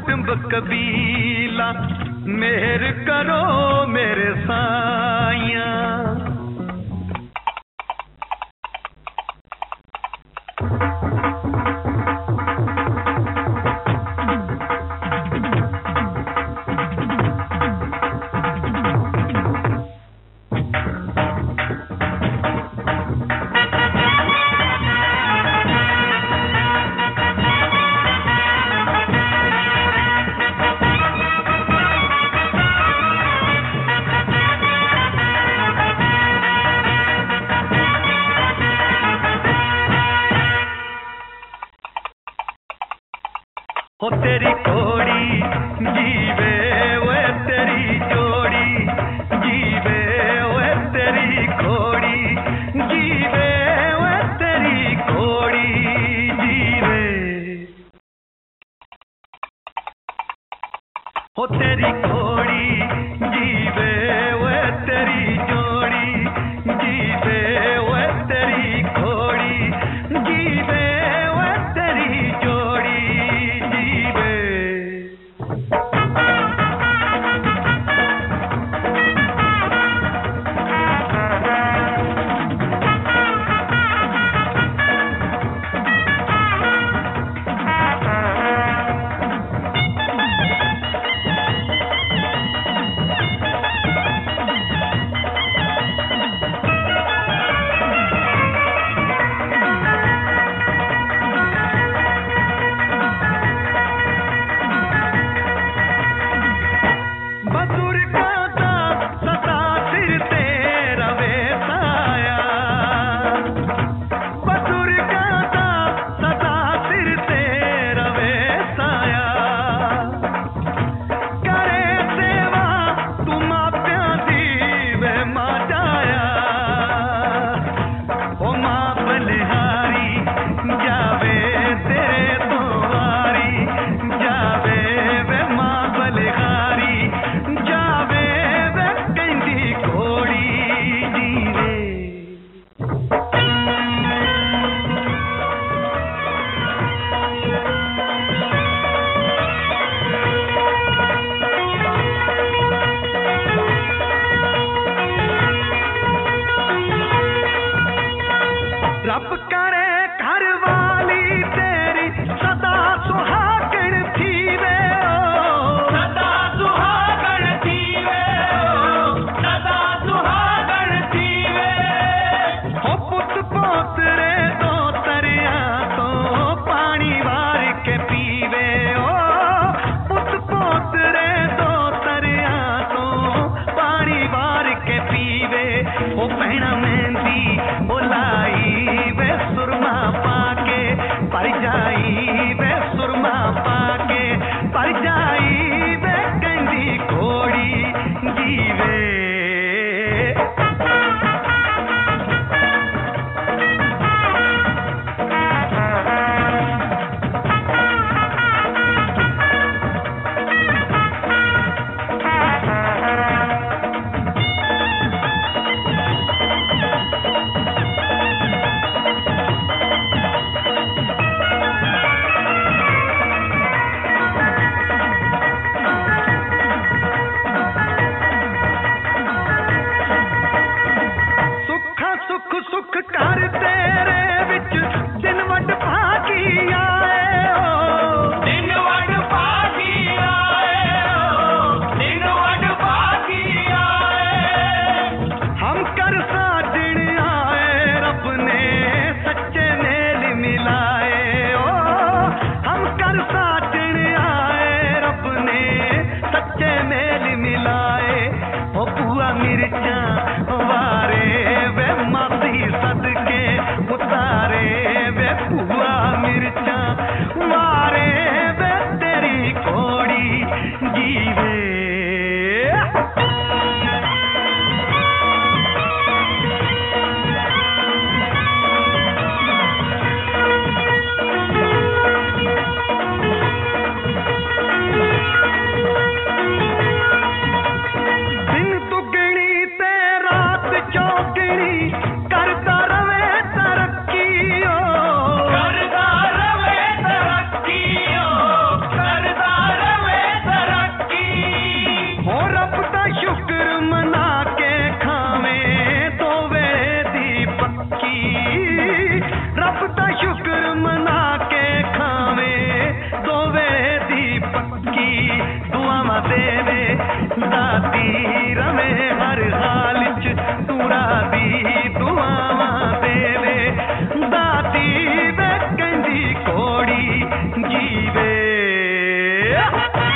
कुटुंब कबीला मेहर करो मेरे साइया। हो तेरी कोड़ी जीवे वे तेरी जोड़ी जीवे वे तेरी कोड़ी जीवे वे तेरी कोड़ी जीवे। हो तेरी कोड़ी जीवे वे तेरी जोड़ी जीवे वे तेरी कोड़ी जीवे वे तेरी जोड़ी। रब करे घर वाली तेरी सदा सुहागण थीवे सदा सुहागण थीवे सदा सुहागण थीवे। हो पुत पोतरे तो तरिया तो पानी वार के पीवे ओ पुत पोतरे तो तरिया तो पानी वार के पीवे। ओ पहना मेहंदी बोलाई वे सुरमा पाके पर जाई वे सुरमा पाके पर जाई वे कंदी कोड़ी जीवे। वे